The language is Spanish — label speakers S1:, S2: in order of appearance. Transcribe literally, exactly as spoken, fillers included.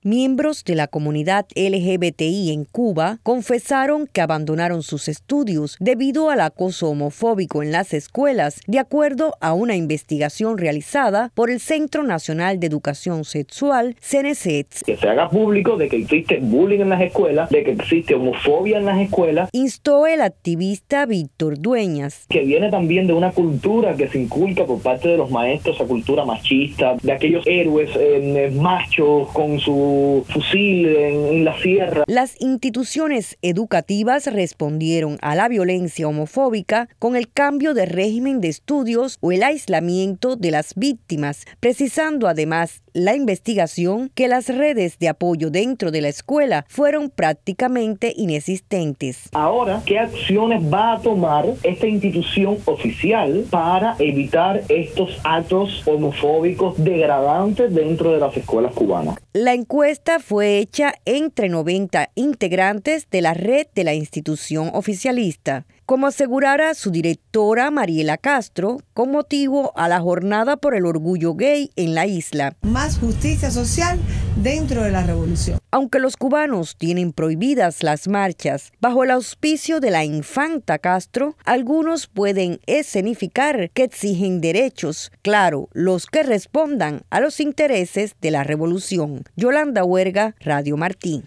S1: Miembros de la comunidad L G B T I en Cuba confesaron que abandonaron sus estudios debido al acoso homofóbico en las escuelas, de acuerdo a una investigación realizada por el Centro Nacional de Educación Sexual, CENESEX.
S2: Que se haga público de que existe bullying en las escuelas, de que existe homofobia en las escuelas.
S1: Instó el activista Víctor Dueñas.
S2: Que viene también de una cultura que se inculca por parte de los maestros, esa cultura machista, de aquellos héroes eh, machos con su fusil en, en la sierra.
S1: Las instituciones educativas respondieron a la violencia homofóbica con el cambio de régimen de estudios o el aislamiento de las víctimas, precisando además la investigación que las redes de apoyo dentro de la escuela fueron prácticamente inexistentes.
S2: Ahora, ¿qué acciones va a tomar esta institución oficial para evitar estos actos homofóbicos degradantes dentro de las escuelas cubanas?
S1: La encuesta fue hecha entre noventa integrantes de la red de la institución oficialista, como asegurara su directora Mariela Castro, con motivo a la jornada por el orgullo gay en la isla.
S3: Más justicia social dentro de la revolución.
S1: Aunque los cubanos tienen prohibidas las marchas bajo el auspicio de la infanta Castro, algunos pueden escenificar que exigen derechos, claro, los que respondan a los intereses de la revolución. Yolanda Huerga, Radio Martín.